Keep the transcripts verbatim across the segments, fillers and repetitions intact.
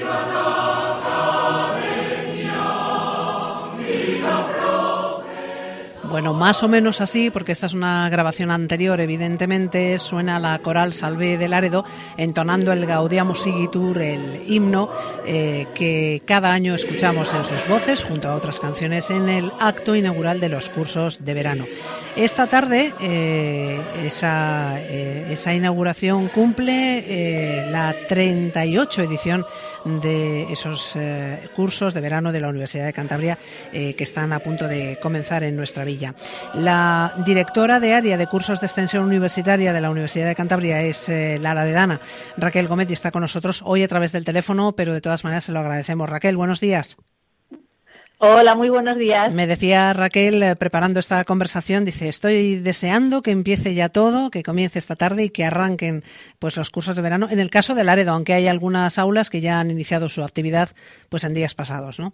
Bueno, más o menos así, porque esta es una grabación anterior, evidentemente, suena la coral Salve de Laredo entonando el Gaudiamus Igitur, el himno eh, que cada año escuchamos en sus voces, junto a otras canciones, en el acto inaugural de los cursos de verano. Esta tarde eh, esa, eh, esa inauguración cumple eh, la treinta y ocho edición de esos eh, cursos de verano de la Universidad de Cantabria eh, que están a punto de comenzar en nuestra villa. La directora de área de cursos de extensión universitaria de la Universidad de Cantabria es eh, la laredana Raquel Gómez y está con nosotros hoy a través del teléfono, pero de todas maneras se lo agradecemos. Raquel, buenos días. Hola, muy buenos días. Me decía Raquel, eh, preparando esta conversación, dice, estoy deseando que empiece ya todo, que comience esta tarde y que arranquen pues los cursos de verano. En el caso de Laredo, aunque hay algunas aulas que ya han iniciado su actividad pues en días pasados, ¿no?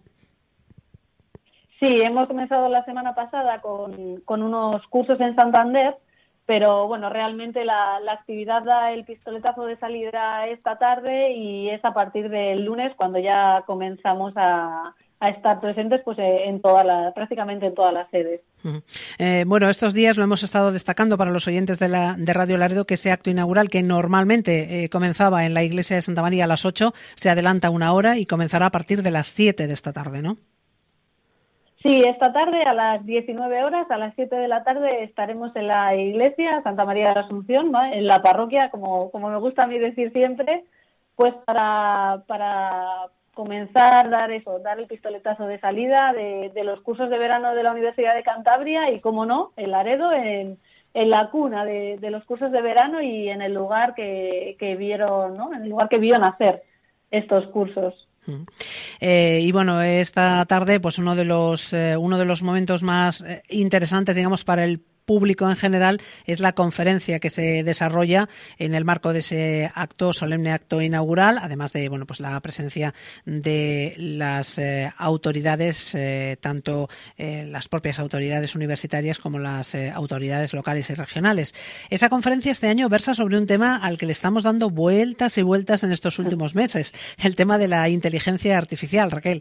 Sí, hemos comenzado la semana pasada con, con unos cursos en Santander, pero bueno, realmente la, la actividad da el pistoletazo de salida esta tarde y es a partir del lunes cuando ya comenzamos a... a estar presentes pues en todas las, prácticamente en todas las sedes. Uh-huh. Eh, bueno, estos días lo hemos estado destacando para los oyentes de, la, de Radio Laredo, que ese acto inaugural que normalmente eh, comenzaba en la iglesia de Santa María a las ocho, se adelanta una hora y comenzará a partir de las siete de esta tarde, ¿no? Sí, esta tarde a las diecinueve horas, a las siete de la tarde, estaremos en la iglesia Santa María de la Asunción, ¿no? En la parroquia, como, como me gusta a mí decir siempre, pues para... para comenzar, dar eso, dar el pistoletazo de salida de, de los cursos de verano de la Universidad de Cantabria y, como no, en Laredo, en, en la cuna de, de los cursos de verano y en el lugar que, que vieron, ¿no? En el lugar que vio nacer estos cursos. Eh, y bueno, esta tarde, pues uno de los eh, uno de los momentos más eh, interesantes, digamos, para el público en general es la conferencia que se desarrolla en el marco de ese acto, solemne acto inaugural, además de bueno pues la presencia de las eh, autoridades, eh, tanto eh, las propias autoridades universitarias como las eh, autoridades locales y regionales. Esa conferencia este año versa sobre un tema al que le estamos dando vueltas y vueltas en estos últimos meses, el tema de la inteligencia artificial, Raquel.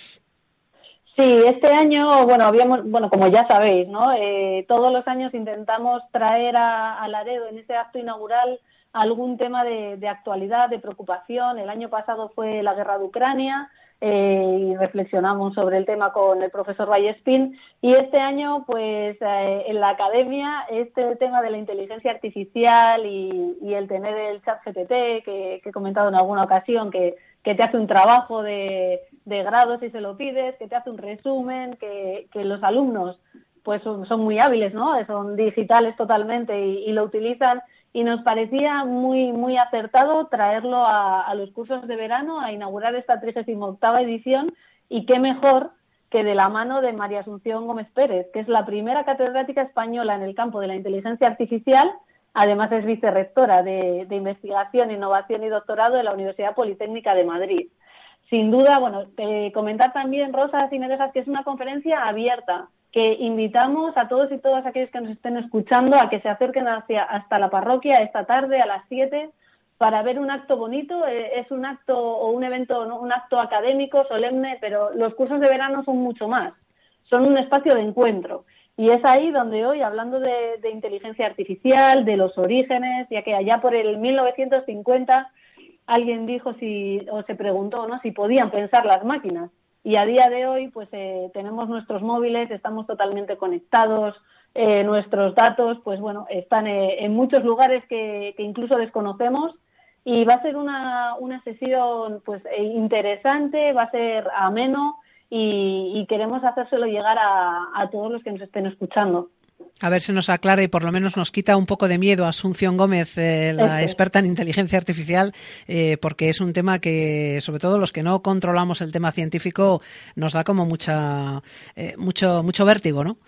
Sí, este año, bueno, habíamos, bueno, como ya sabéis, ¿no? Eh, todos los años intentamos traer a, a Laredo en ese acto inaugural algún tema de, de actualidad, de preocupación. El año pasado fue la guerra de Ucrania eh, y reflexionamos sobre el tema con el profesor Vallespín. Y este año, pues, eh, en la academia, este tema de la inteligencia artificial y, y el tener el chat G P T, que, que he comentado en alguna ocasión, que que te hace un trabajo de, de grado si se lo pides, que te hace un resumen, que, que los alumnos pues son, son muy hábiles, ¿no? Son digitales totalmente y, y lo utilizan, y nos parecía muy muy acertado traerlo a, a los cursos de verano, a inaugurar esta trigésima octava edición, y qué mejor que de la mano de María Asunción Gómez Pérez, que es la primera catedrática española en el campo de la inteligencia artificial. Además es vicerrectora de, de Investigación, Innovación y Doctorado de la Universidad Politécnica de Madrid. Sin duda, bueno, eh, comentar también, Rosa, si me dejas, que es una conferencia abierta, que invitamos a todos y todas aquellos que nos estén escuchando a que se acerquen hacia, hasta la parroquia esta tarde a las siete para ver un acto bonito. Eh, es un acto o un evento, ¿no? Un acto académico, solemne, pero los cursos de verano son mucho más. Son un espacio de encuentro. Y es ahí donde hoy, hablando de, de inteligencia artificial, de los orígenes, ya que allá por el mil novecientos cincuenta alguien dijo si o se preguntó, ¿no?, si podían pensar las máquinas. Y a día de hoy, pues eh, tenemos nuestros móviles, estamos totalmente conectados, eh, nuestros datos, pues bueno, están eh, en muchos lugares que, que incluso desconocemos. Y va a ser una, una sesión pues eh, interesante, va a ser ameno. Y, y queremos hacérselo llegar a, a todos los que nos estén escuchando. A ver si nos aclara y por lo menos nos quita un poco de miedo a Asunción Gómez, eh, la este. experta en inteligencia artificial, eh, porque es un tema que, sobre todo los que no controlamos el tema científico, nos da como mucha, eh, mucho, mucho vértigo, ¿no?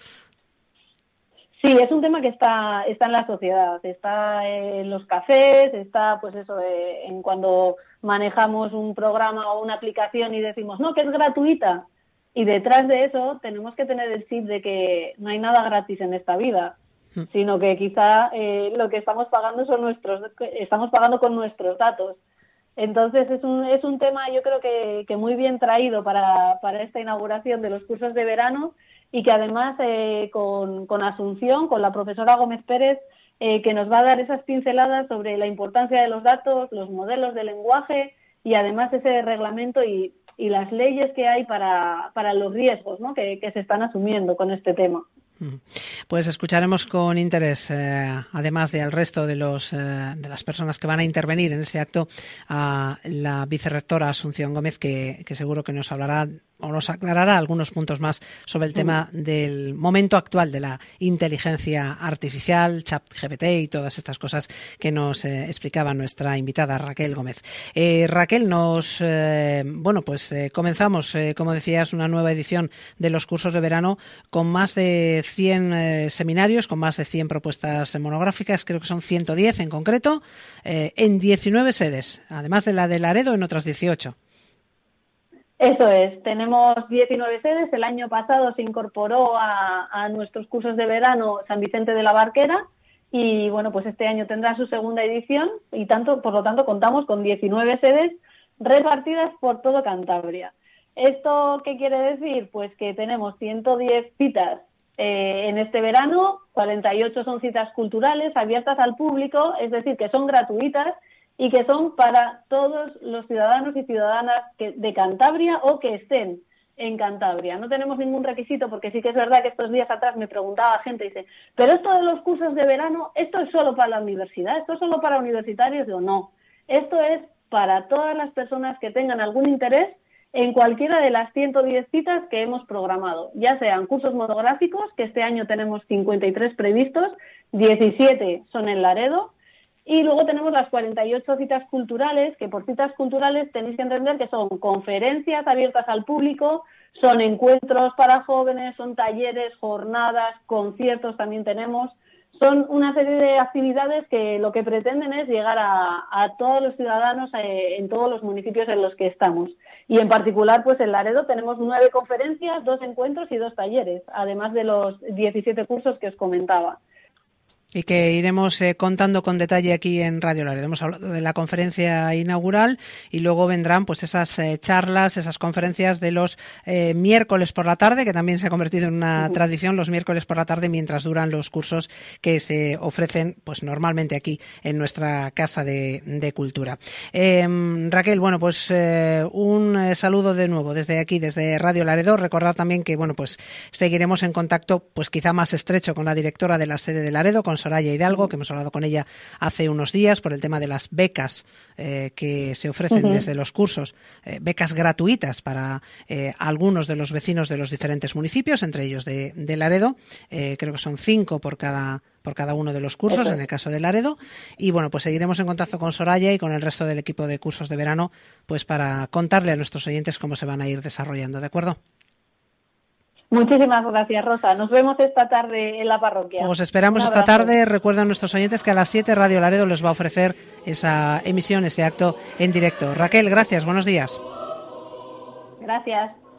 Sí, es un tema que está, está en la sociedad, está en los cafés, está pues eso, eh, en cuando manejamos un programa o una aplicación y decimos, no, que es gratuita. Y detrás de eso tenemos que tener el chip de que no hay nada gratis en esta vida, sino que quizá eh, lo que estamos pagando son nuestros, estamos pagando con nuestros datos. Entonces es un, es un tema yo creo que, que muy bien traído para, para esta inauguración de los cursos de verano y que además eh, con, con Asunción, con la profesora Gómez Pérez, eh, que nos va a dar esas pinceladas sobre la importancia de los datos, los modelos de lenguaje y además ese reglamento y, y las leyes que hay para, para los riesgos, ¿no?, que, que se están asumiendo con este tema. Pues escucharemos con interés, eh, además de al resto de los eh, de las personas que van a intervenir en ese acto, a la vicerrectora Asunción Gómez, que, que seguro que nos hablará o nos aclarará algunos puntos más sobre el tema del momento actual de la inteligencia artificial, ChatGPT y todas estas cosas que nos eh, explicaba nuestra invitada Raquel Gómez. Eh, Raquel, nos eh, bueno pues eh, comenzamos, eh, como decías, una nueva edición de los cursos de verano con más de cien eh, seminarios, con más de cien propuestas monográficas, creo que son ciento diez en concreto, eh, en diecinueve sedes, además de la de Laredo en otras dieciocho. Eso es, tenemos diecinueve sedes. El año pasado se incorporó a, a nuestros cursos de verano San Vicente de la Barquera y bueno, pues este año tendrá su segunda edición y tanto, por lo tanto contamos con diecinueve sedes repartidas por todo Cantabria. ¿Esto qué quiere decir? Pues que tenemos ciento diez citas eh, en este verano, cuarenta y ocho son citas culturales abiertas al público, es decir, que son gratuitas y que son para todos los ciudadanos y ciudadanas que, de Cantabria o que estén en Cantabria. No tenemos ningún requisito, porque sí que es verdad que estos días atrás me preguntaba gente, dice, pero esto de los cursos de verano, ¿esto es solo para la universidad? ¿Esto es solo para universitarios? Digo, no, esto es para todas las personas que tengan algún interés en cualquiera de las ciento diez citas que hemos programado, ya sean cursos monográficos, que este año tenemos cincuenta y tres previstos, diecisiete son en Laredo. Y luego tenemos las cuarenta y ocho citas culturales, que por citas culturales tenéis que entender que son conferencias abiertas al público, son encuentros para jóvenes, son talleres, jornadas, conciertos también tenemos. Son una serie de actividades que lo que pretenden es llegar a, a todos los ciudadanos eh, en todos los municipios en los que estamos. Y en particular, pues en Laredo tenemos nueve conferencias, dos encuentros y dos talleres, además de los diecisiete cursos que os comentaba. Y que iremos eh, contando con detalle aquí en Radio Laredo. Hemos hablado de la conferencia inaugural y luego vendrán pues esas eh, charlas, esas conferencias de los eh, miércoles por la tarde, que también se ha convertido en una uh-huh. tradición, los miércoles por la tarde mientras duran los cursos que se ofrecen pues normalmente aquí en nuestra Casa de, de Cultura. Eh, Raquel, bueno, pues eh, un saludo de nuevo desde aquí, desde Radio Laredo. Recordad también que bueno, pues seguiremos en contacto pues quizá más estrecho con la directora de la sede de Laredo, con Soraya Hidalgo, que hemos hablado con ella hace unos días por el tema de las becas eh, que se ofrecen uh-huh. desde los cursos, eh, becas gratuitas para eh, algunos de los vecinos de los diferentes municipios, entre ellos de, de Laredo, eh, creo que son cinco por cada por cada uno de los cursos, okay. en el caso de Laredo, y bueno, pues seguiremos en contacto con Soraya y con el resto del equipo de cursos de verano, pues para contarle a nuestros oyentes cómo se van a ir desarrollando, ¿de acuerdo? Muchísimas gracias, Rosa. Nos vemos esta tarde en la parroquia. Os esperamos esta tarde. Recuerden a nuestros oyentes que a las siete Radio Laredo les va a ofrecer esa emisión, ese acto en directo. Raquel, gracias. Buenos días. Gracias.